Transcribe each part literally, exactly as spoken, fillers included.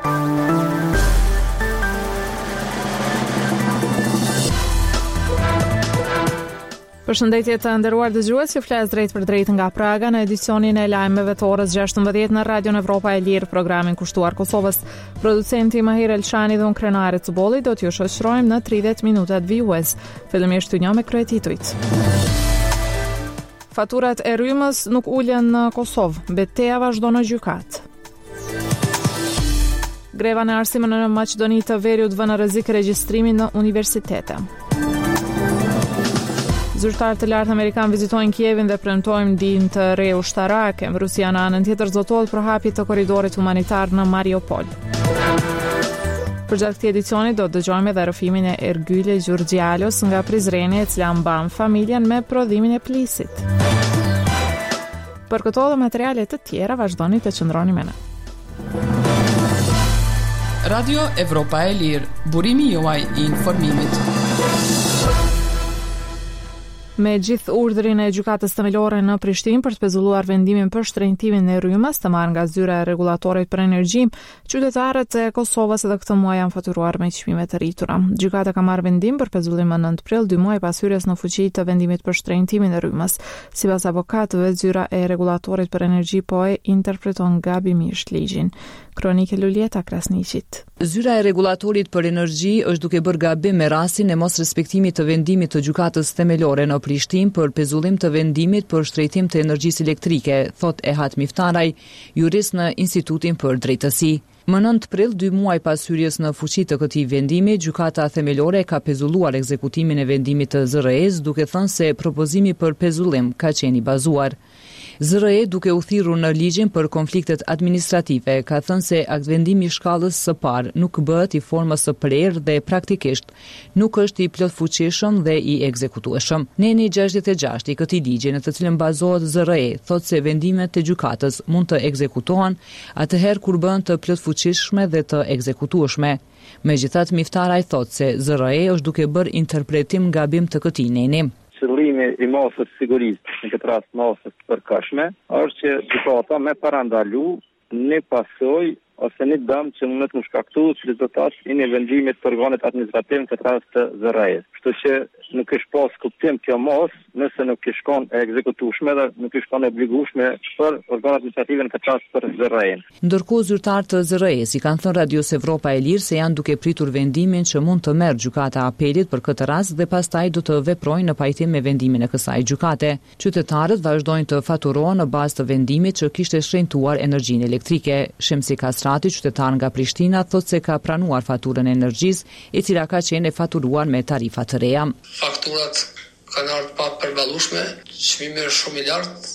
Përshëndetje të nderuar dëgjues, ju flas drejt për drejt nga Praga në edicionin e lajmeve të orës gjashtëmbëdhjetë në Radion Evropa e Lirë, programin kushtuar Kosovës. Producenti Mahir Elshani dhe unë Krenare Cubolli do t'ju shoqërojmë në tridhjetë minutat vijues. Fillimisht të një me kryetitujt. Faturat e rrymës nuk ulën në Kosovë, betejë vazhdon në gjykat. Greva në arsimën në Maqedoni të Veriut vën në rrezik regjistrimin në universitete. Zyrtarë të lartë amerikan vizitojnë Kievin dhe premtojnë ndihmë të re ushtarake. Rusia në anën tjetër zotohet për hapje të korridorit humanitar në Mariupol. Përgjatë këtij edicioni do të dëgjojmë edhe rrëfimin e Ergyle Gjurgjalos nga Prizreni, e cila mban familjen me prodhimin e plisit. Për këto dhe materiale të tjera vazhdoni të qëndroni me ne. Radio Evropa e Lirë, burimi juaj i informimit. Me gjithë urdhrin e gjykatës themelore në Prishtinë për të pezulluar vendimin për shtrenjtimin e rrymës të marrë nga zyra e rregullatorit për energji, qytetarët e Kosovës edhe këtë muaj janë faturuar me çmime të rritura. Gjykata ka marrë vendim për pezullim më nëntë prill, dy muaj pas hyrjes në fuqi të vendimit për shtrenjtimin e rrymës. Sipas avokatëve, zyra e rregullatorit për energji po e interpreton gabimisht ligjin. Kronike Lulieta Krasniqit. Zyra e rregullatorit për energji është duke bërë gabim me rastin e mos respektimit të vendimit të gjykatës themelore në Prishtinë për pezullim të vendimit për shtrejtim të energjisë elektrike, thot Ehat Miftaraj, jurist në Institutin për Drejtësi. Më nëntë prill, dy muaj pas hyrjes në fuqi të këtij vendimi, gjykata themelore ka pezulluar ekzekutimin e vendimit të Z R E-s, duke thënë se propozimi për pezullim ka qenë i bazuar. Z R E, duke u thirrur në ligjin për konfliktet administrative, ka thënë se aktvendimi i shkallës së parë nuk bëhet i formës së prerë dhe praktikisht nuk është i plotfuqishëm dhe i ekzekutueshëm. Neni gjashtëdhjetë e gjashtë i këtij ligji, në të cilën bazohet Z R E, thotë se vendimet e gjykatës mund të ekzekutohen atëherë kur bëhen të plotfuqishme dhe të ekzekutueshme. Megjithatë, Miftaraj thotë se Z R E është duke bërë interpretim gabim të këtij neni. Qëllimi i masës sigurisë, në këtë rast masës përkashme, është që gjykata me parandalu një pasojë ose një dëm që mund të më shkaktu që do të thotë në vendimet të organit administrativ në këtë rast të Z R E-s. Kështu që nuk është pas kuptim kjo mos, nëse nuk është shkon e ekzekutueshme dhe nuk është shkon e obligueshme për organet administrative në këtë rast për Z R E-n. Ndërkohë zyrtarët të Z R E-s i kanë thënë Radios Evropa e Lirë se janë duke pritur vendimin që mund të merr gjykata apelit për këtë rast dhe pastaj do të veprojnë në pajtim me vendimin e kësaj gjykate. Qytetarët vazhdojnë të faturohen në bazë të vendimit që kishte shtrenjtuar energjinë elektrike. Shemsi Kastrati, qytetar nga Prishtina, thotë se ka pranuar faturën e energjisë, e cila ka qenë e faturuar me tarifa të reja. Fakturat kanë ardhur pa përballueshme, çmimi është shumë i lartë,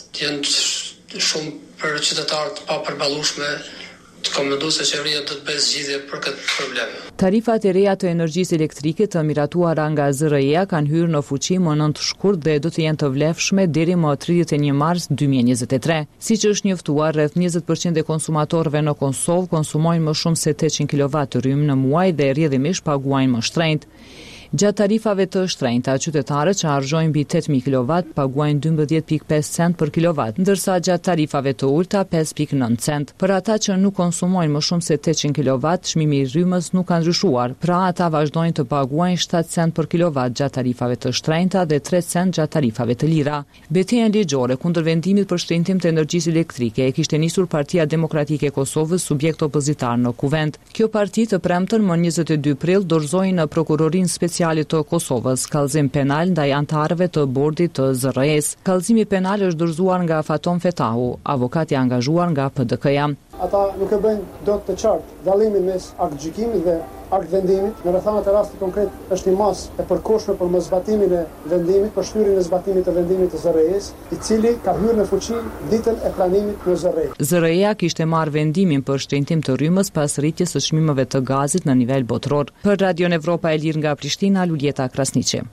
janë shumë për qytetarët pa përballueshme. Të komendu se qeveria do të bëjë zgjidhje për këtë problem. Tarifat e reja të energjisë elektrike të miratuara nga Z R E-ja kanë hyrë në fuqi më nëntë shkurt dhe do të jenë të vlefshme deri më tridhjetë e një mars dy mijë e njëzet e tre. Siç është njoftuar, rreth njëzet përqind e konsumatorëve në Kosovë konsumojnë më shumë se tetëqind kilowatt rrymë në muaj dhe rrjedhimisht paguajnë më shtrenjtë. Gjatë tarifave të shtrenjta, qytetarët që harxojnë mbi tetë mijë kilowatt paguajnë dymbëdhjetë pikë pesë cent për kilowatt, ndërsa gjatë tarifave të ulta pesë pikë nëntë cent. Për ata që nuk konsumojnë më shumë se tetëqind kilowatt, çmimi i rrymës nuk ka ndryshuar. Pra ata vazhdojnë të paguajnë shtatë cent për kilowatt gjatë tarifave të shtrenjta dhe tre cent gjatë tarifave të lira. Betejën ligjore kundër vendimit për shtrenjtim të energjisë elektrike e kishte nisur Partia Demokratike e Kosovës, subjekt opozitar në kuvent. Kjo parti të premten më njëzet e dy prill dorëzoi në prokurorinë speciale të Kosovës kallëzim penal ndaj antarëve të bordit të Z R E-s. Kallëzimi penal është dorëzuar nga Faton Fetahu, avokat i angazhuar nga P D K-ja. Ata nuk e bëjnë dot të qartë dallimin mes aktgjykimit dhe aktvendimit. Në rrethanat e rastit konkret është një masë e përkohshme për mosbatimin e vendimit, për shtyrjen e zbatimit të vendimit të Z R E-s, i cili ka hyrë në fuqi ditën e pranimit në Z R E. Z R E-ja kishte marrë vendimin për shtrenjtim të rrymës pas rritjes së çmimeve të gazit në nivel botror. Për Radion Evropa e Lirë nga Prishtina, Lulieta Krasniqi.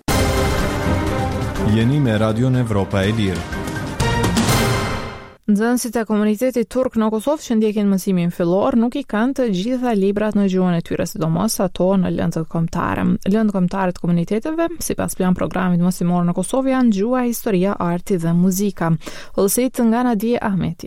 Jeni me Radion Evropa e Lirë. Nxënësit e komunitetit turk në Kosovë që ndjekin mësimin fillor nuk i kanë të gjitha librat në gjuhën e tyre, sidomos ato në lëndët kombëtare. Lëndët kombëtare të komuniteteve, sipas plan programit mësimor në Kosovë, janë gjuha, historia, arti dhe muzika. Udhësit nga Nadije Ahmeti.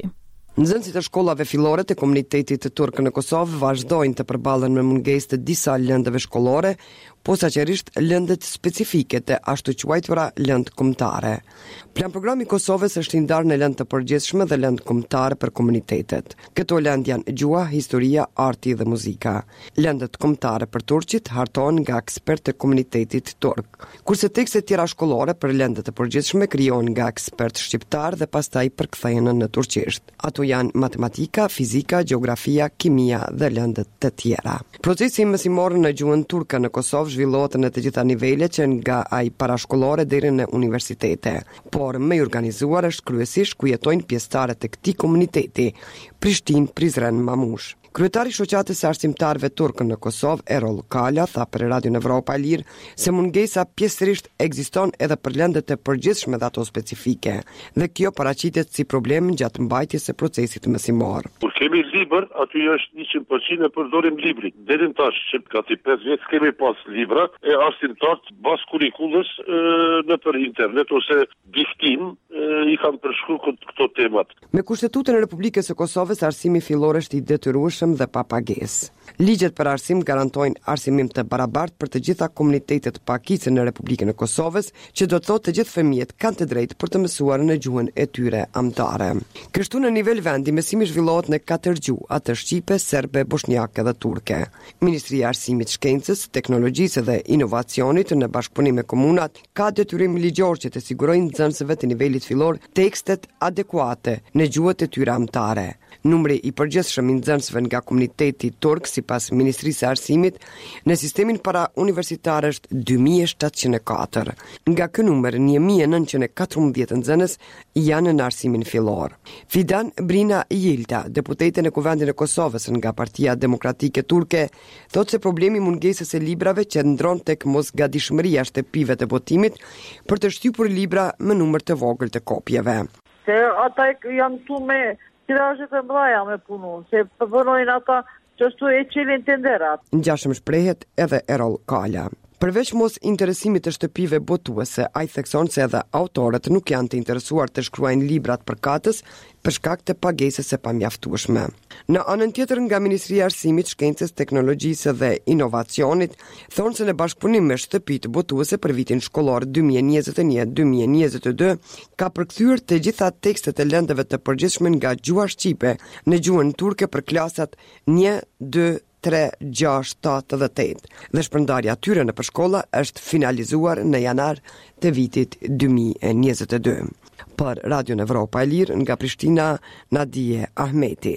Nxënësit e shkollave fillore të komunitetit turk në Kosovë vazhdojnë të përballen me mungesë të disa lëndëve shkollore, posaçërisht lëndët specifike të ashtu quajtura lëndë kombëtare. Plan programi i Kosovës është i ndarë në lëndë të përgjithshme dhe lëndë kombëtare për komunitetet. Këto lëndë janë gjuha, historia, arti dhe muzika. Lëndët kombëtare për turqit hartohen nga ekspertë të komunitetit turk, kurse tekstet tjera shkollore për lëndët të përgjithshme krijohen nga ekspertë shqiptar dhe pastaj përkthehen në turqisht. Ato janë matematika, fizika, gjeografia, kimia dhe lëndët të tjera. Procesi mësimor në gjuhën turke në Kosovë zhvillohet në të gjitha nivelet që nga ai parashkollore deri në universitete, por më i organizuar është kryesisht ku jetojnë pjesëtarët e këtij komuniteti, Prishtinë, Prizren, Mamush. Kryetari i shoqatës së arsimtarëve turk në Kosovë, Erol Kala, tha për Radio Evropa e Lirë se mungesa pjesërisht ekziston edhe për lëndët e përgjithshme dhe ato specifike, dhe kjo paraqitet si problem gjatë mbajtjes së procesit mësimor. Kur kemi libër, aty është njëqind përqind e përdorim librin. Deri në tash, që gati pesë vjet kemi pas libra e arsimtarët bas kurrikullës në për internet ose diktim i kanë përshkruar këto temat. Me Kushtetutën e Republikës së Kosovës, arsimi fillor është i detyrueshëm dhe pa pagesë. Ligjet për arsim garantojnë arsimim të barabartë për të gjitha komunitetet pakicë në Republikën e Kosovës, që do të thotë të gjithë fëmijët kanë të drejtë për të mësuar në gjuhën e tyre amtare. Kështu në nivel vendi mësimi zhvillohet në katër gjuhë, atë shqipe, serbe, bosnjake dhe turke. Ministria e Arsimit, Shkencës, Teknologjisë dhe Inovacionit në bashkëpunim me komunat ka detyrim ligjor që të sigurojnë nxënësve të nivelit fillor tekstet adekuate në gjuhët e tyre amtare. Numri i përgjithshëm i nxënësve nga komuniteti turk sipas Ministrisë së Arsimit në sistemin para universitar është dy mijë shtatëqind e katër. Nga ky numër një mijë e nëntëqind e katërmbëdhjetë nxënës janë në arsimin fillor. Fidan Brina Yilta, deputete në Kuvendin e Kosovës nga Partia Demokratike Turke, thotë se problemi i mungesës së librave qëndron tek mosgadishmëria e shtëpive të botimit për të shtypur libra me numër të vogël të kopjeve. Se ata janë tu me tirazhet e mëdha me punu, se përvonojnë ata që ashtu e qelin tenderat. Ngjashëm shprehet edhe Erol Kala. Përveç mos interesimit të shtëpive botuese, ai thekson se edhe autorët nuk janë të interesuar të shkruajnë librat përkatës për shkak të pagesës së pamjaftueshme. Në anën tjetër nga Ministria e Arsimit, Shkencës, Teknologjisë dhe Inovacionit thonë se në bashkëpunim me shtëpitë botuese për vitin shkollor dy mijë e njëzet e një dy mijë e njëzet e dy ka përkthyer të gjitha tekstet e lëndëve të përgjithshme nga gjuha shqipe në gjuhën turke për klasat një, dy, tre, gjashtë, tetë dhe tetë, dhe shpërndarja tyre në përshkolla është finalizuar në janar të vitit dy mijë e njëzet e dy. Për Radio Evropa e Lirë nga Prishtina, Nadije Ahmeti.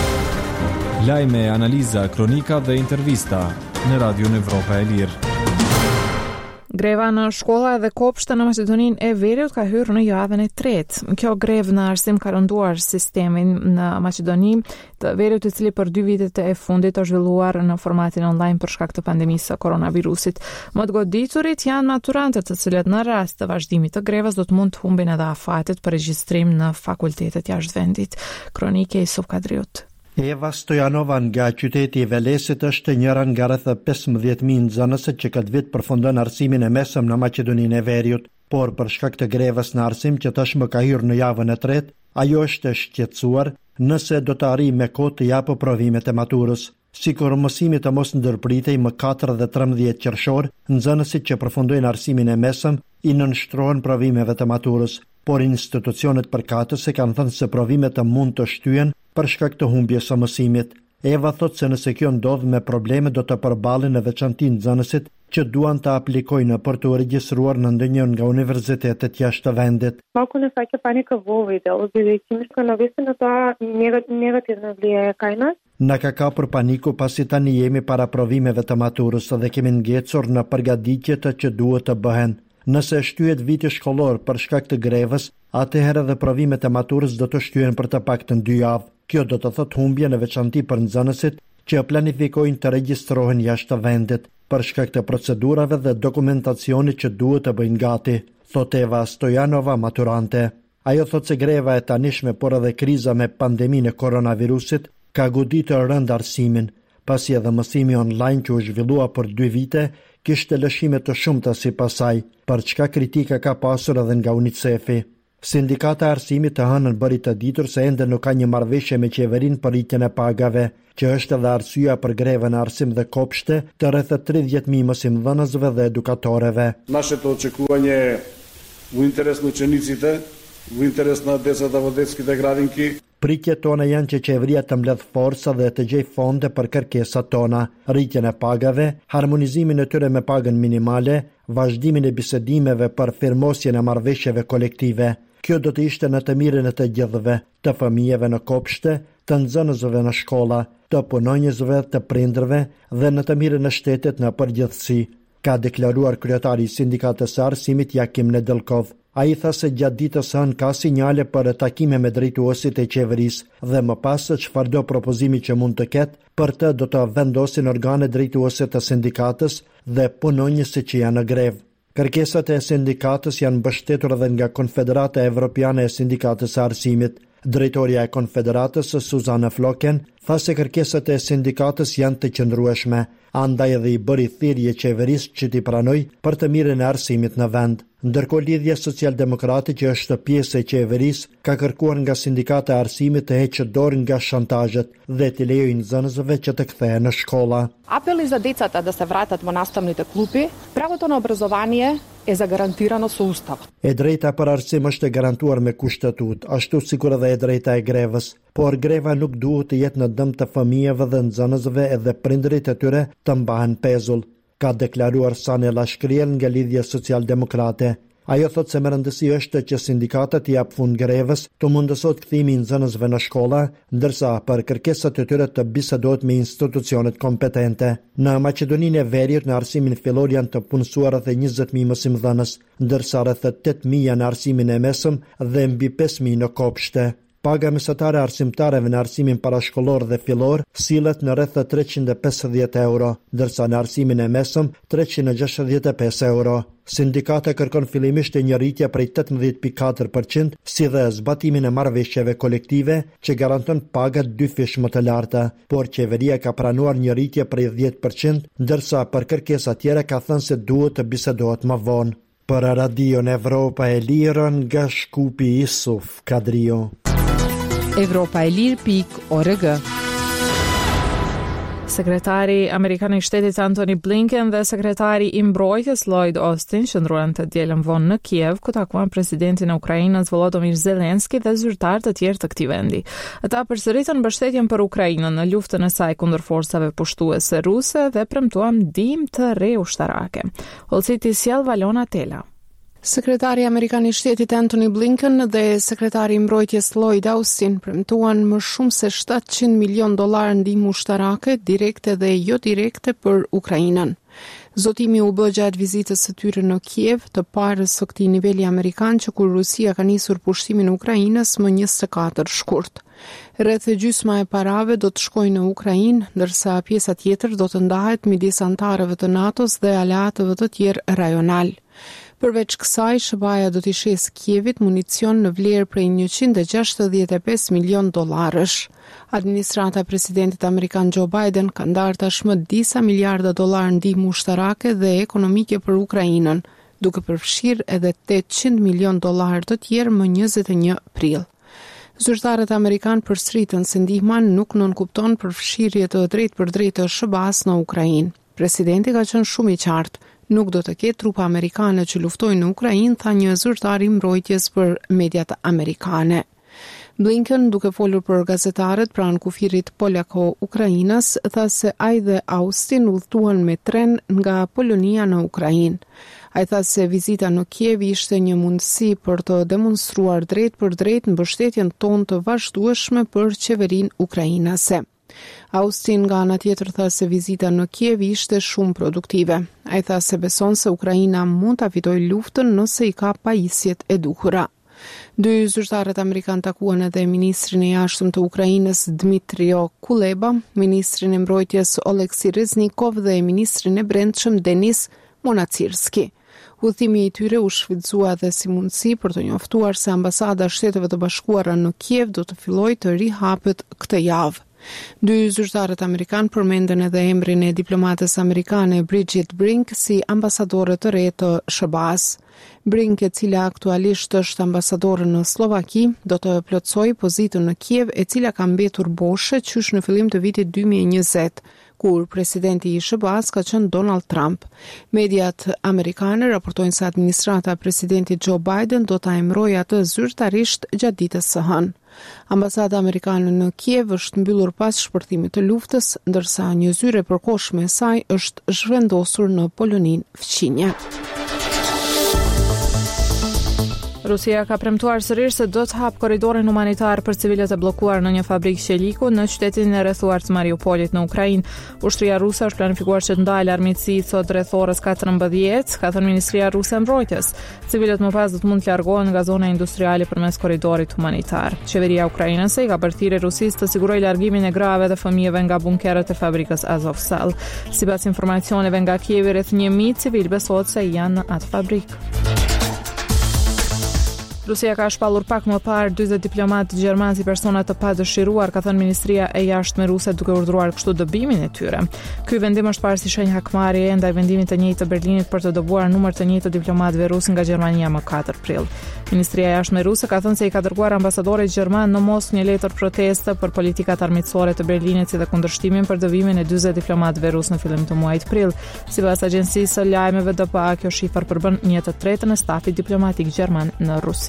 Lajme, analiza, kronika dhe intervista në Radio Evropa e Lirë. Greva në shkolla dhe kopshte në Maqedoninë e Veriut ka hyrë në javën e tretë. Kjo grevë në arsim ka rënduar sistemin në Maqedoni të Veriut, i cili për dy vitet e fundit është zhvilluar në formatin online për shkak të pandemisë së koronavirusit. Më të goditurit janë maturantët, të cilët në rast të vazhdimit të grevës do të mund të humbin edhe afatet për regjistrim në fakultetet jashtë vendit. Kronike i Sofkadriut. Eva Stojanova nga qyteti i Velesit është njëra nga rreth pesëmbëdhjetë mijë nxënësit që këtë vit përfundon arsimin e mesëm në Maqedoninë e Veriut, por për shkak të grevës në arsim që tashmë ka hyrë në javën e tretë, ajo është e shqetësuar nëse do të arrijë me kohë të japë provimet e maturës. Sikur mësimi të mos ndërpritej më katër dhe trembëdhjetë qershor, nxënësit që përfundojnë arsimin e mesëm i nënshtrohen provimeve të maturës, por institucionet përkatëse kanë thënë se provimet të mund të shtyhen për shkak të humbjes së mësimit. Eva thotë se nëse kjo ndodh me probleme do të përballen në veçanti nxënësit që duan të aplikojnë për të regjistruar në ndonjë nga universitetet jashtë vendit. Малко не фаќа паника во овој дел, бидејќи мислам навистина тоа негативна влијае кај нас. Na ka kapur paniku pasi tani jemi para provimeve të maturës dhe kemi ngecur në përgatitjet që duhet të bëhen. Nëse shtyhet viti shkollor për shkak të grevës, atëherë dhe provimet e maturës do të shtyhen për të paktën dy javë. Kjo do të thotë humbje në veçanti për nxënësit që planifikojnë të regjistrohen jashtë vendit për shkak të procedurave dhe dokumentacionit që duhet të bëjnë gati, thot Eva Stojanova, maturante. Ajo thot se greva e tanishme, por edhe kriza me pandeminë e koronavirusit ka goditur rënd arsimin, pasi edhe mësimi online që u zhvillua për dy vite kishte lëshime të shumta sipas saj, për çka kritika ka pasur edhe nga UNICEF-i. Sindikata e arsimit të hënën bëri të ditur se ende nuk ka një marrëveshje me qeverinë për rritjen e pagave, që është edhe arsyeja për grevën e arsim dhe kopshte të rreth tridhjetë mijë mësimdhënësve dhe edukatoreve. Naszето oczekuje u interes në qenicite, u interes në adresat avodetski dhe gradinki. Pritjet tona janë që qeveria të mbledh forca dhe të gjej fonde për kërkesat tona, rritjen e pagave, harmonizimin e tyre me pagën minimale, vazhdimin e bisedimeve për firmosjen e marrëveshjeve kolektive. Kjo do të ishte në të mirën e të gjithëve, të fëmijëve në kopshte, të nxënësve në shkolla, të punonjësve, të prindërve dhe në të mirën e shtetit në përgjithësi, ka deklaruar kryetari i Sindikatës së Arsimit Jakim Nedelkov. A i tha se gjatë ditës hënë ka sinjale për takime me drejtuesit e qeverisë dhe më pas se çfarëdo propozimi që mund të ketë, për të do të vendosin organe drejtuese të sindikatës dhe punonjësit që janë në grevë. Kërkesat e sindikatës janë mbështetur edhe nga Konfederata Evropiane e Sindikatës së Arsimit. Drejtoria e Konfederatës, Suzana Floken, tha se kërkesat e sindikatës janë të qëndrueshme, andaj edhe i bëri thirrje qeverisë që t'i pranoj për të mirën e arsimit në vend. Ndërkohë Lidhja Social-Demokrate, që është pjesë e qeverisë, ka kërkuar nga Sindikata e Arsimit të heqë dorë nga shantazhet dhe të lejojë nxënësve që të kthehen në shkolla. Apeli za dецата да се вратат во наставните клупи, правото на образование е загарантирано со Ustav. E drejta për arsim është e garantuar me kushtetut, ashtu sikur edhe e drejta e grevës, por greva nuk duhet të jetë në dëm të fëmijëve dhe nxënësve edhe prindërit e tyre të mbahen pezull, ka deklaruar Sane Lashkriel nga Lidhja Social-Demokrate. Ajo thot se më rëndësi është që sindikatët i jap fund grevës të mundësot kthimi i nxënësve në shkolla, ndërsa për kërkesat e tyre të bisedohet me institucionet kompetente. Në Maqedoninë e Veriut në arsimin fillor janë të punësuar rreth njëzet mijë mësimdhënës, ndërsa rreth tetë mijë në arsimin e mesëm dhe mbi pesë mijë në kopshte. Paga mesatare arsimtareve në arsimin parashkollor dhe fillor sillet në rreth treqind e pesëdhjetë euro, ndërsa në arsimin e mesëm treqind e gjashtëdhjetë e pesë euro. Sindikata kërkon fillimisht një rritje prej tetëmbëdhjetë pikë katër përqind, si dhe zbatimin e marrëveshjeve kolektive që garanton paga dy fish më të larta, por qeveria ka pranuar një rritje prej dhjetë përqind, ndërsa për kërkesa tjera ka thënë se duhet të bisedohet më vonë. Për Radion Evropa e Lirën nga Shkupi Isuf Kadrio. Evropa e Lirë.org. Sekretari Amerikan i Shtetit Antony Blinken dhe sekretari i Mbrojtjes Lloyd Austin qëndruan të dielën vonë në Kiev, ku takuan presidentin e Ukrainës Volodymyr Zelensky dhe zyrtar të tjerë të këtij vendi. Ata përsëritën mbështetjen për Ukrainën në luftën e saj kundër forcave pushtuese ruse dhe premtuan ndihmë të re ushtarake. Holciti sjell Valona Tela. Sekretari Amerikan i Shtetit Antony Blinken dhe sekretari i Mbrojtjes Lloyd Austin premtuan më shumë se shtatëqind milion dollar ndihmë ushtarake direkte dhe jo direkte për Ukrainën. Zotimi u bë gjatë vizitës së tyre në Kiev, të parës së këtij niveli amerikan që kur Rusia ka nisur pushtimin e Ukrainës më njëzet e katër shkurt. Rreth gjysma e parave do të shkojnë në Ukrainë, ndërsa pjesa tjetër do të ndahet midis antarëve të NATO-s dhe aleatëve të tjerë rajonal. Përveç kësaj, S B A-ja do t'i shes Kievit municion në vlerë prej njëqind e gjashtëdhjetë e pesë milion dollarësh. Administrata e presidentit amerikan Joe Biden ka ndarë tashmë disa miliarda dollar ndihmë ushtarake dhe ekonomike për Ukrainën, duke përfshirë edhe tetëqind milion dollar të tjerë më njëzet e një prill. Zyrtarët amerikan përsëritën se ndihma nuk nënkupton përfshirje të drejtë për drejtë të S B A-s në Ukrainë. Presidenti ka qenë shumë i qartë. Nuk do të ketë trupa amerikane që luftojnë në Ukrainë, tha një zyrtar i mbrojtjes për mediat amerikane. Blinken, duke folur për gazetarët pranë kufirit polako-ukrainas, tha se ai dhe Austin udhëtuan me tren nga Polonia në Ukrainë. Ai tha se vizita në Kiev ishte një mundësi për të demonstruar drejt për drejt mbështetjen tonë të vazhdueshme për qeverinë ukrainase. Austin nga ana tjetër tha se vizita në Kiev ishte shumë produktive. Ai tha se beson se Ukraina mund ta fitojë luftën nëse i ka pajisjet e duhura. Dy zyrtarët amerikan takuan edhe ministrin e jashtëm të Ukrainës Dmytro Kuleba, ministrin e mbrojtjes Oleksi Reznikov dhe ministrin e brendshëm Denis Monacirski. Udhëtimi i tyre u shfrytëzua edhe si mundësi për të njoftuar se ambasada e Shteteve të Bashkuara në Kiev do të fillojë të rihapet këtë javë. Dy zyrtarët amerikan përmenden edhe emrin e diplomates amerikane Bridget Brink si ambasadore të re të S B A-s. Brink, e cila aktualisht është ambasadore në Slovaki, do të plotësoj pozitën në Kiev, e cila ka mbetur boshe qysh në fillim të vitit dy mijë e njëzet, kur presidenti i S B A-s ka qenë Donald Trump. Mediat amerikane raportojnë se administrata e presidentit Joe Biden do ta emërojë atë zyrtarisht gjatë ditës së hënë. Ambasada amerikane në Kiev është mbyllur pas shpërthimit të luftës, ndërsa një zyre e përkohshme e saj është zhvendosur në Poloninë fqinje. Rusia ka premtuar sërish se do të hap korridorin humanitar për civilët e bllokuar në një fabrikë qeliku në qytetin e rrethuar të Mariupolit në Ukrainë. Ushtria ruse është planifikuar që të ndalë armiqësi sot rreth orës katërmbëdhjetë, ka thënë Ministria Ruse e Mbrojtjes. Civilët më pas do të mund të largohen nga zona industriale përmes korridorit humanitar. Qeveria ukrainase i ka bërthirë Rusisë të sigurojë largimin e grave dhe fëmijëve nga bunkerët e fabrikës Azovstal. Sipas informacioneve nga Kievi, rreth një mijë civil besohet se janë në atë fabrikë. Rusia ka shpallur pak më parë dyzet diplomatë gjerman si persona të padëshiruar, ka thënë Ministria e Jashtme ruse, duke urdhëruar kështu dëbimin e tyre. Ky vendim është parë si shenjë hakmarrje ndaj vendimit të njëjtë të Berlinit për të dëbuar numër të njëjtë të diplomatëve rusë nga Gjermania më katër prill. Ministria e Jashtme ruse ka thënë se i ka dërguar ambasadorit gjerman në Moskë një letër proteste për politikat armiqësore të Berlinit si dhe kundërshtimin për dëbimin e dyzet diplomatëve rusë në fillim të muajit prill. Sipas agjencisë së lajmeve D P A, kjo shifër përbën një të tretën e stafit diplomatik gjerman në Rusi.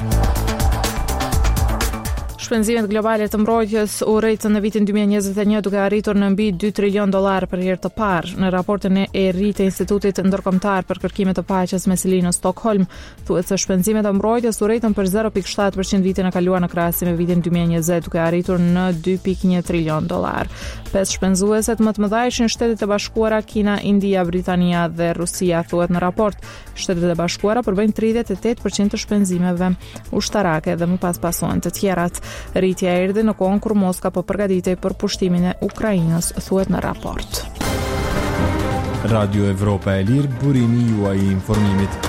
Shpenzimet globale të mbrojtjes u rritën në vitin dy mijë e njëzet e një duke arritur në mbi dy trilion dollar për herë të parë. Në raportin e ri të Institutit Ndërkombëtar për Kërkime të Paqes me seli në Stockholm, thuhet se shpenzimet e mbrojtjes u rritën për zero pikë shtatë përqind vitin e kaluar në krahasim me vitin dy mijë e njëzet, duke arritur në dy pikë një trilion dollar. Pesë shpenzueset më të mëdha ishin Shtetet e Bashkuara, Kina, India, Britania dhe Rusia, thuhet në raport. Shtetet e Bashkuara përbëjnë tridhjetë e tetë përqind të shpenzimeve ushtarake dhe më pas pasohen të tjerat. Rritja erdhi në kohën kur Moska po përgatitej për pushtimin e Ukrainës, thuhet në raport. Radio Evropa e Lirë, burimi juaj i informimit.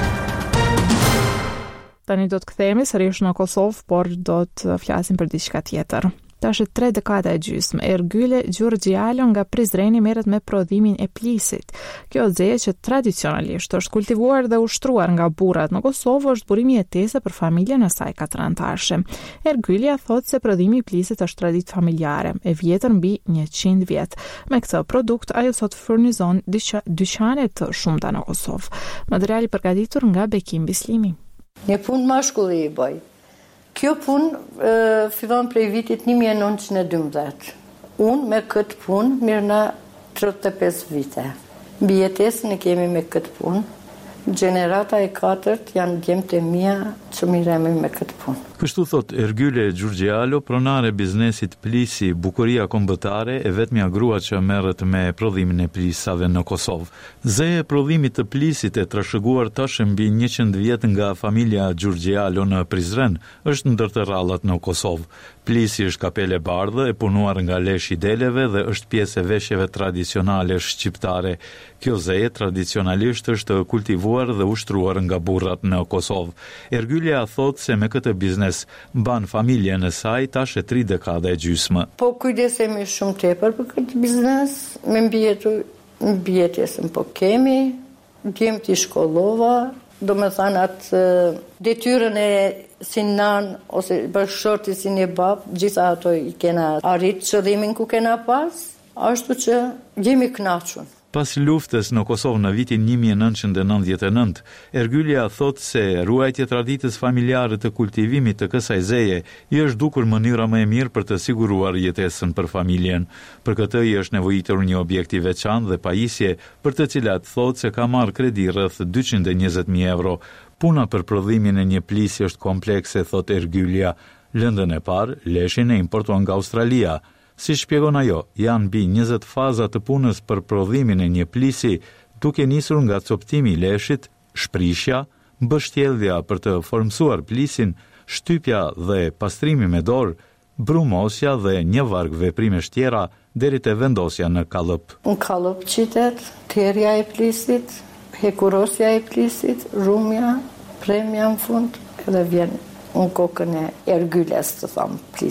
Tani do të kthehemi sërish në Kosovë, por do të flasim për diçka tjetër. Tash tre dekada e gjysmë, Ergyle Gjurgjialo nga Prizreni merret me prodhimin e plisit. Kjo zë që tradicionalisht është kultivuar dhe ushtruar nga burrat në Kosovë është burimi jetese për familjen e saj katërantarëshe. Ergylja thotë se prodhimi i plisit është traditë familjare, e vjetër mbi njëqind vjet. Me këtë produkt ajo sot furnizon dyqane të shumta në Kosovë. Materiali përgatitur nga Bekim Bislimi. Një punë mashkulli i bëj. Kjo punë fillon prej vitit një mijë e nëntëqind e dymbëdhjetë. Unë me këtë punë mirë na tridhjetë e pesë vite. Mbi jetesën e kemi me këtë punë. Gjenerata e katërt janë djemtë e mia që miremi me këtë punë. Kështu thot Ergyle Gjurgjialo, pronare biznesit plisi bukuria kombëtare e vetmja grua që merret me prodhimin e plisave në Kosovë. Zeja e prodhimit të plisit e trashëguar tash mbi njëqind vjet nga familja Gjurgjialo në Prizren është ndër të rrallat në Kosovë. Plisi është kapele bardhë e punuar nga lesh i deleve dhe është pjesë e veshjeve tradicionale shqiptare. Kjo zeje tradicionalisht është kultivuar dhe ushtruar nga burrat në Kosovë. Ergylja thot se me këtë biznes mban familjen e saj tash e tri dekada e gjysmë. Po kujdesemi shumë tepër për këtë biznes, me mbjetu, mbjetesën po kemi, djemtë i shkollova, do me thënë atë detyrën e si nan ose bashkëshorti si një bab, gjitha ato i kena arrit qëllimin ku kena pas, ashtu që jemi kënaqur. Pas luftës në Kosovë në vitin një mijë e nëntëqind e nëntëdhjetë e nëntë, Ergylja thot se ruajtja e traditës familjare të kultivimit të kësaj zeje i është dukur mënyra më e mirë për të siguruar jetesën për familjen. Për këtë i është nevojitur një objekt i veçantë dhe pajisje, për të cilat thot se ka marrë kredi rreth dyqind e njëzet mijë euro. Puna për prodhimin e një plisi është komplekse, thot Ergylja. Lëndën e parë, leshin e importuan nga Australia. Si shpjegon ajo, janë mbi njëzet faza të punës për prodhimin e një plisi, duke nisur nga coptimi i leshit, shprishja, mbështjellja për të formsuar plisin, shtypja dhe pastrimi me dorë, brumosja dhe një varg veprimesh tjera deri te vendosja në kallëp. Në kallëp qitet, terja e plisit, hekurosja e plisit, rumja, premja në fund, edhe vjen në kokën e Ergyles të thamë plisi.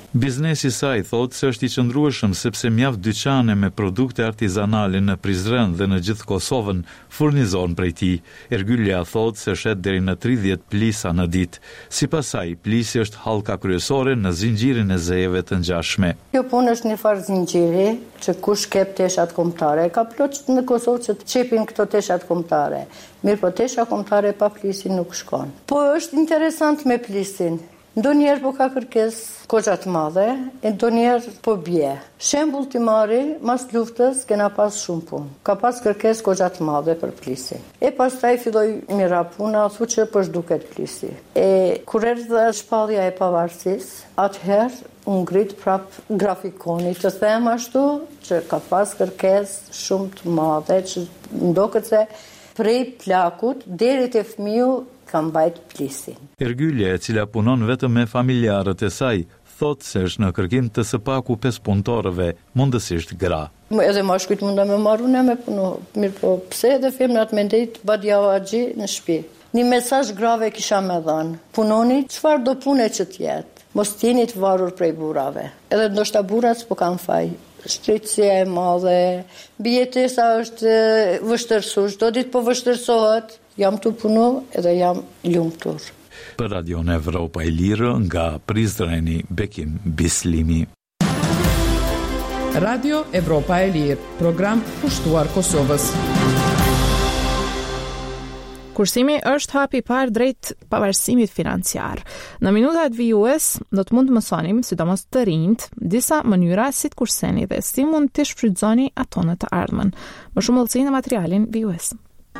Biznesi i saj thotë se është i qëndrueshëm sepse mjaft dyqane me produkte artizanale në Prizren dhe në gjithë Kosovën furnizon prej tij. Ergylja thotë se shet deri në tridhjetë plisa në ditë. Sipas saj, plisi është hallka kryesore në zinxhirin e zejeve të ngjashme. Kjo punë është një farë zinxhiri që kush kep teshat kombëtare, ka plot në Kosovë që të çepin këto teshat kombëtare. Mirë, po tesha kombëtare pa plisin nuk shkon. Po është interesant me plisin. Ndonjëherë po ka kërkesë goxha të madhe, e ndonjëherë po bie. Shembull ti marri, mas luftës kena pas shumë punë. Ka pas kërkesë goxha të madhe për plisin. E pastaj filloi mira puna, thu që po zhduket plisi. E kur erdhi shpallja e pavarësisë, atëherë u ngrit prap grafikoni, të them ashtu që ka pas kërkesë shumë të madhe, që ndoket se prej plakut deri te fëmiu ka mbajt plisin. Ergylja, e cila punon vetëm me familjarët e saj, thotë se është në kërkim të së paku pesë punëtorëve, mundësisht gra. Edhe mashkujt munda me marru ne me punu. Mirë po, pse edhe femnat me ndejt badja o agji në shtëpi. Një mesazh grave kisha me dhanë. Punoni çfarë do pune që t'jetë. Mos t'jeni të varur prej burrave. Edhe ndoshta burrat s'po kanë faj. Shtrejtësia e madhe, bijetesa është vështërsuar, çdo ditë po vështërsohet. Jam të punu edhe jam lumtur. Për Radion Evropa e Lirë nga Prizreni, Bekim Bislimi. Radio Evropa e Lirë, program pushtuar Kosovës. Kursimi është hapi i parë drejt pavarësimit financiar. Në minutat vijues do të mund të mësonim, sidomos të rinjt, disa mënyra si të kurseni dhe si mund të shfrytëzoni ato në të ardhmen. Më shumë vëllësi në materialin vijues.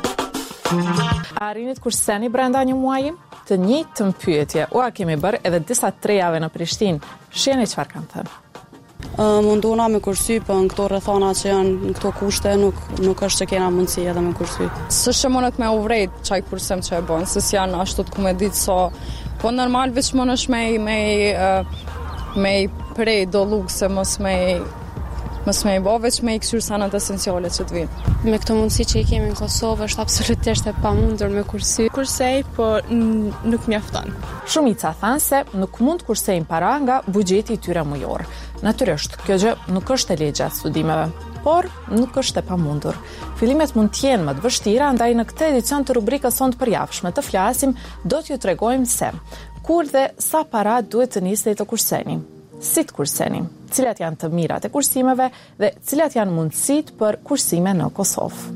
A rinit kurseni brenda një muaji? Të njëjtë pyetje ua kemi bërë edhe disa trejave në Prishtinë. Shihni çfarë kanë thënë. Uh, munduna me kursy, për në këto rrethana që janë në këto kushte, nuk, nuk është që kena mundësi edhe me kursy. Së shëmonët me uvrejt qaj kursim që e bojnë, sës janë ashtu të kume ditë so, po normal veç më nësh me, me, uh, me prej do lukë se mos me Mos me i bo, veç me i këshyrë sanat esenciale që të vinë. Me këto mundësi që i kemi në Kosovë, është absolutisht e pamundur me kursy. Kursej, po nuk mjafton. Shumica thanë se nuk mund kursejnë para nga buxheti i tyre mujor. Natyrisht, kjo gjë nuk është e legjë atë studimeve, por nuk është e pamundur. Fillimet mund të jenë më të vështira, ndaj në këtë edicion të rubrikës sonë të përjavshme të flasim, do t'ju tregojmë se kur dhe sa para duhet të nisni të kurseni. Si të kurseni, cilat janë të mirat e kursimeve dhe cilat janë mundësit për kursime në Kosovë.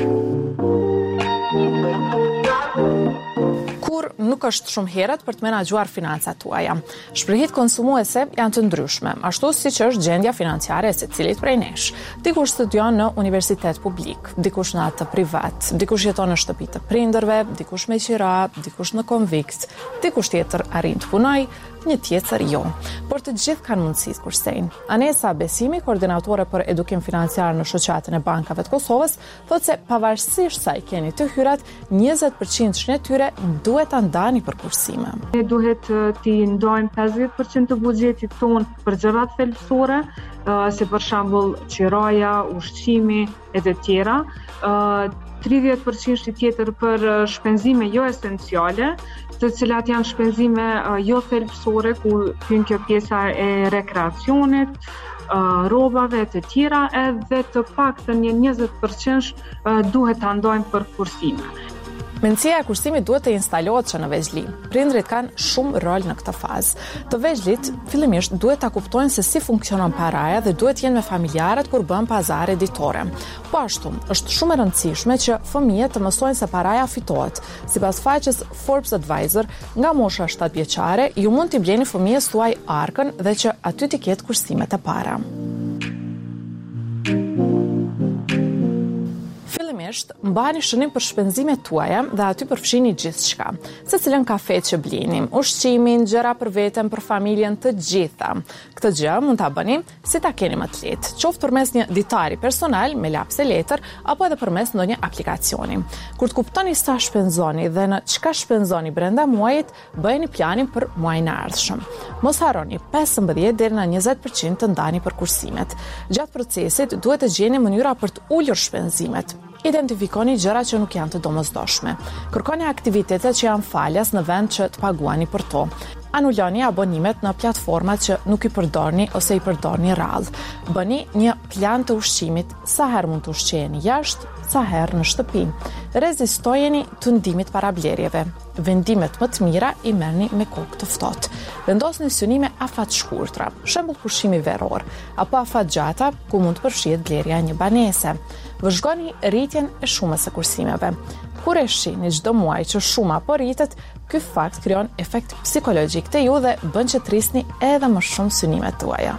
Kur nuk është shumë herët për të menaxhuar financat tuaja. Shprehjet konsumuese janë të ndryshme, ashtu siç është gjendja financiare e secilit prej nesh. Dikush studion në universitet publik, dikush në atë privat, dikush jeton në shtëpi të prindërve, dikush me qira, dikush në konvikt, dikush tjetër arrin të punojë, një tjetër jo. Por të gjithë kanë mundësi të kursejnë. Anesa Besimi, koordinatore për edukim financiar në shoqatën e bankave të Kosovës, thotë se pavarësisht sa i keni të hyrat, njëzet përqind e tyre duhet ta ndani për kursime. Ne duhet të ndajmë pesëdhjetë përqind të buxhetit ton për gjërat thelbësore, si për shembull qiraja, ushqimi e të tjera, tridhjetë përqind tjetër për shpenzime jo esenciale, të cilat janë shpenzime jo thelbësore, ku hyn kjo pjesa e rekreacionit, rrobave të tjera, edhe të paktën një njëzet përqind duhet ta ndajmë për kursime. Mendësia e kursimit duhet të instalohet që në veçli. Prindrit kanë shumë rol në këtë fazë. Të veçlit, fillimisht duhet ta kuptojnë se si funksionon paraja dhe duhet jenë me familjarët kur bën pazare ditore. Po ashtu, është shumë e rëndësishme që fëmijët të mësojnë se paraja fitohet. Sipas faqes Forbes Advisor, nga mosha shtatë vjeçare, ju mund t'i bleni fëmijës tuaj arkën dhe që aty t'i ketë kursimet e para. Mbani shënim për shpenzimet tuaja dhe aty përfshini gjithçka. Se cilën kafe që blini, ushqimin, gjëra për veten, për familjen, të gjitha. Këtë gjë mund ta bëni si ta keni më të lehtë, qoftë përmes një ditari personal me lapse letër apo edhe përmes ndonjë aplikacioni. Kur të kuptoni sa shpenzoni dhe në çka shpenzoni brenda muajit, bëjeni planin për muajin e ardhshëm. Mos harroni pesëmbëdhjetë deri në njëzet përqind të ndani për kursimet. Gjatë procesit duhet të gjeni mënyra për të ulur shpenzimet. Identifikoni gjëra që nuk janë të domosdoshme. Kërkoni aktivitete që janë falas në vend që të paguani për to. Anuloni abonimet në platformat që nuk i përdorni ose i përdorni rrallë. Bëni një plan të ushqimit, sa herë mund të ushqeni jashtë, sa herë në shtëpi. Rezistojeni të ndimit para blerjeve. Vendimet më të mira i merrni me kokë të ftohtë. Vendosni synime afat shkurtra, shembull pushimi veror, apo afat gjata ku mund të përfshihet blerja e një banese. Vëzhgoni rritjen e shumës së kursimeve. Kur e shihni çdo muaj që shuma po rritet, ky fakt krijon efekt psikologjik te ju dhe bën që të rrisni edhe më shumë synimet tuaja.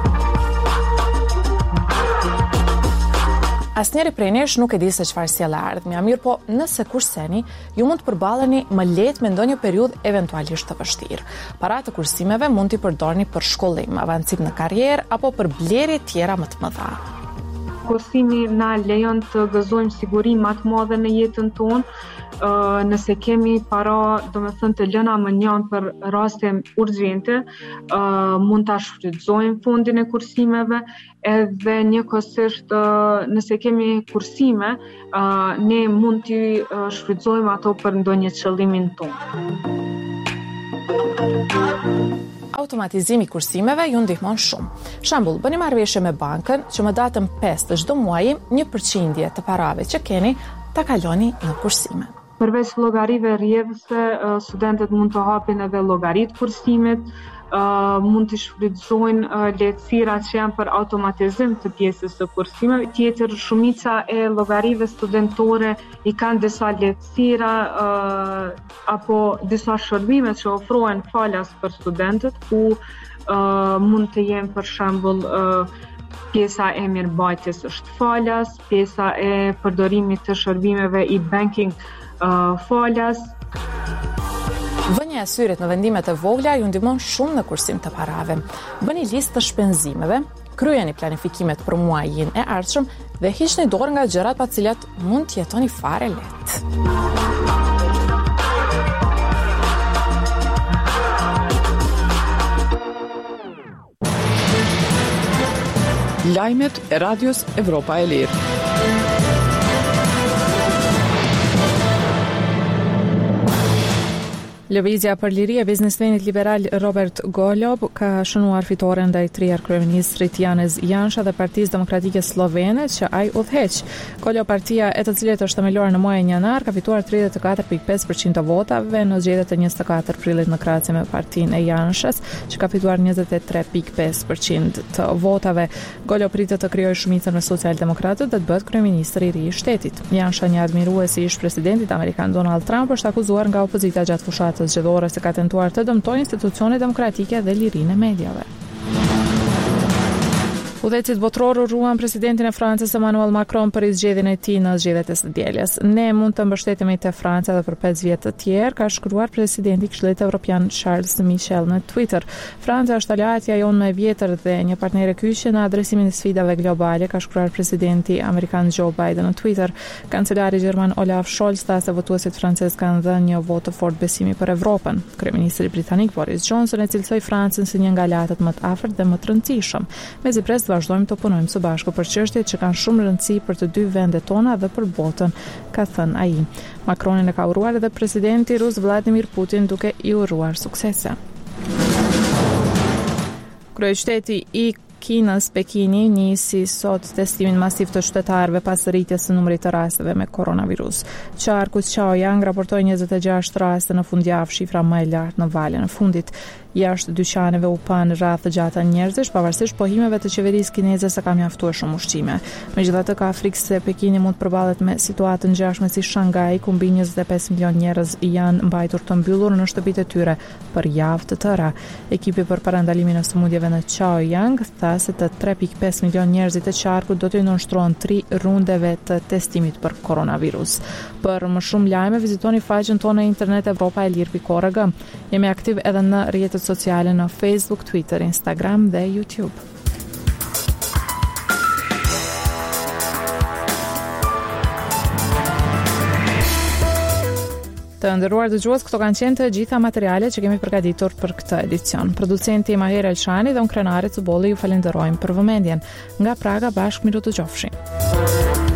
Asnjëri prej nesh nuk e di se çfarë sjell ardhmja, mirë po nëse kurseni, ju mund të përballeni më lehtë me ndonjë periudhë eventualisht të vështirë. Para të kursimeve mund t'i përdorni për shkollim, avancim në karrierë apo për blerje tjera më të mëdha. Kursimi na lejon të gëzojmë siguri më të madhe në jetën tonë, uh, nëse kemi para, do me thënë, të lëna më njën për raste urgjente, uh, mund ta shfrytëzojmë fondin e kursimeve, edhe njëkohësisht uh, nëse kemi kursime, uh, ne mund t'i uh, shfrytëzojmë ato për ndonjë qëllimin tonë. Automatizimi i kursimeve ju ndihmon shumë. Shembull, bëni marrëveshje me bankën që më datën pesë të çdo muaji një përqindje të parave që keni ta kaloni në kursime. Përveç llogarive rrjedhëse, studentët mund të hapin edhe llogarit kursimit, Uh, mund të shfrytëzojnë uh, lehtësirat që janë për automatizim të pjesës së kursimeve. Tjetër, shumica e llogarive studentore i kanë disa lehtësira uh, apo disa shërbime që ofrohen falas për studentët, ku uh, mund të jenë për shembull uh, pjesa e mirëmbajtjes është falas, pjesa e përdorimit të shërbimeve i banking uh, falas. Vënia e syrit në vendimet e vogla ju ndihmon shumë në kursim të parave. Bëni listë të shpenzimeve, kryeni planifikimet për muajin e ardhshëm dhe hiqni dorë nga gjërat pa të cilat mund të jetoni fare lehtë. Lajmet e Radios Evropa e Lirë. Lëvizja për liri e biznesmenit liberal Robert Golob ka shënuar fitoren ndaj triar kryeministrit Janez Janša dhe Partisë Demokratike Slovene që ai udhëheq. Golob, partia e të cilit është themeluar në muajin janar, ka fituar tridhjetë e katër pikë pesë përqind të votave në zgjedhjet e njëzet e katër prillit në krahasje me partinë e Janshës, që ka fituar njëzet e tre pikë pesë përqind të votave. Golob pritet të krijojë shumicën me socialdemokratët dhe të bëhet kryeminist i ri i shtetit. Janša, një admirues i ish presidentit amerikan Donald Trump, është akuzuar nga opozita gjatë fushatës zgjedhore se ka tentuar të dëmtojë institucionet demokratike dhe lirinë e mediave. Udhëhecit botror urruan presidentin e Francës Emmanuel Macron për zgjedhjen e tij në zgjedhjet e së dielës. Ne mund të mbështetemi te Franca edhe për pesë vjet të tjerë, ka shkruar presidenti i Këshillit Evropian Charles Michel në Twitter. Franca është aleatja jonë më e vjetër dhe një partner e kyçe në adresimin e sfidave globale, ka shkruar presidenti amerikan Joe Biden në Twitter. Kancelari gjerman Olaf Scholz tha se votuesit francez kanë dhënë një vot të fortë besimi për Evropën. Kryeministri britanik Boris Johnson e cilësoi Francën si një nga aleatët më të afërt dhe më të rëndësishëm. Mezi pres vazhdojmë të punojmë së bashku për çështjet që kanë shumë rëndësi për të dy vendet tona dhe për botën, ka thënë ai. Macronin e ka uruar edhe presidenti rus Vladimir Putin duke i uruar suksese. Kryeqyteti i Kinës, Pekini, nisi sot testimin masiv të qytetarëve pas rritjes së numrit të rasteve me koronavirus. Qarku Chaoyang raportoi njëzet e gjashtë raste në fundjavë, shifra më e lartë në valën e fundit. Jashtë dyqaneve u pan rreth të gjata njerëzish, pavarësisht pohimeve të qeverisë kineze se ka mjaftuar shumë ushqime. Megjithatë, ka frikë se Pekini mund të përballet me situatën ngjashme si Shanghai, ku mbi njëzet e pesë milion njerëz janë mbajtur të mbyllur në shtëpitë e tyre për javë të tëra. Ekipi për parandalimin e sëmundjeve në Chaoyang tha se të tre pikë pesë milion njerëzit e qarkut do të nënshtrohen tri rundeve të testimit për koronavirus. Për më shumë lajme, vizitoni faqen tonë në internet evropa e lirë pikë org. Jemi aktiv edhe në rrjetet sociale në Facebook, Twitter, Instagram dhe YouTube. Të nderuar dëgjues, këto kanë qenë të gjitha materialet që kemi përgatitur për këtë edicion. Producenti Maher Elshani dhe unë krenari Cubolli ju falenderojmë për vëmendjen. Nga Praga bashkë miru të qofshi.